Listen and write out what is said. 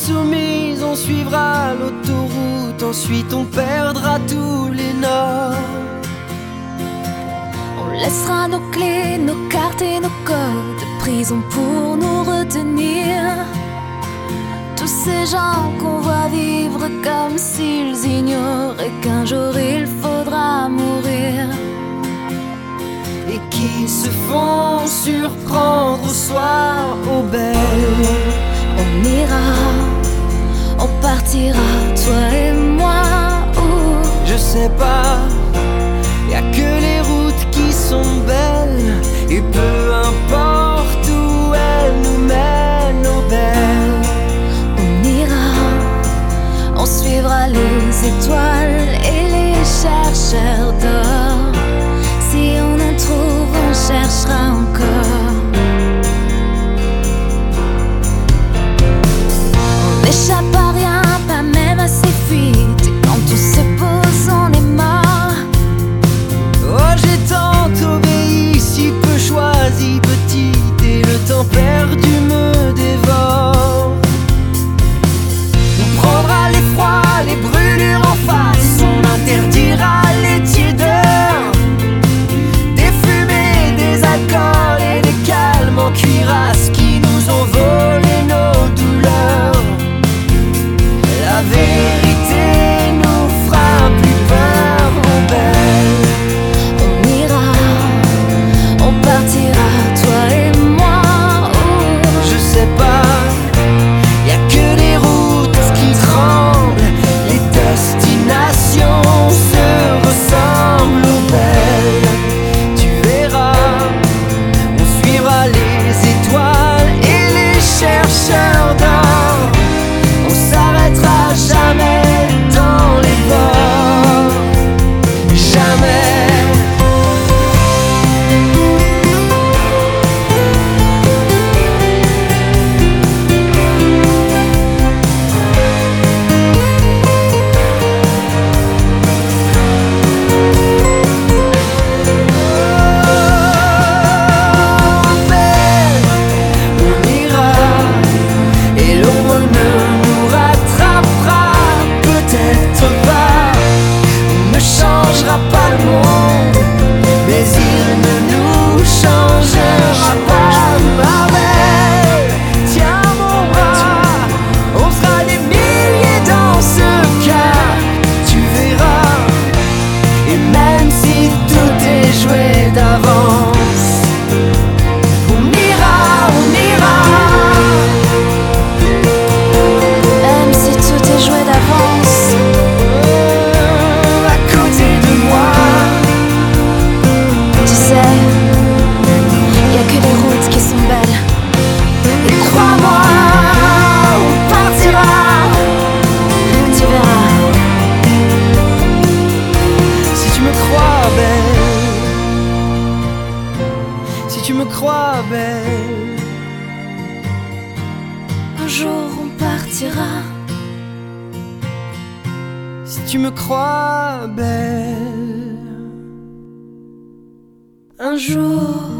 insoumise, on suivra l'autoroute, ensuite on perdra tous les nords. On laissera nos clés, nos cartes et nos codes de prison pour nous retenir. Tous ces gens qu'on voit vivre comme s'ils ignoraient qu'un jour il faudra mourir, et qui se font surprendre au soir aux belles. On ira, on partira, toi et moi, où je sais pas, y'a que les routes qui sont belles, et peu importe où elles nous mènent aux belles. on ira, on suivra les étoiles et les chercheurs d'or. Si on en trouve, on cherchera encore. On n'échappe à rien, pas même à ses fuites. Et quand tout se pose, on est mort. Oh, j'ai tant obéi, si peu choisi, petite, et le temps perdu me dévore. On prendra les froids, les brûlures en face, on interdira les tiédeurs, des fumées, des alcools et des calmes en cuirasse qui nous ont volé nos douleurs. La vérité nous fera plus peur aux belles. On ira, on partira, toi et moi, où Je sais pas, y'a que les routes qui tremblent, les destinations se ressemblent aux belles. Tu verras, on suivra les étoiles et les chercheurs d'or. On s'arrêtera jamais dans les bords, jamais. On ira et l'ombre ne nous rattrapera peut-être pas. On ne changera pas le monde, mais il ne nous changera pas. Ma belle, tiens mon bras, on sera des milliers dans ce cas, tu verras. Et même si tout est joué d'avance, on ira, on ira. même si tout est joué d'avance, À côté de moi, tu sais, y a que les routes qui sont belles. et crois-moi, on partira. Tu verras, Si tu me crois belle, si tu me crois belle, un jour on partira. si tu me crois belle. Un jour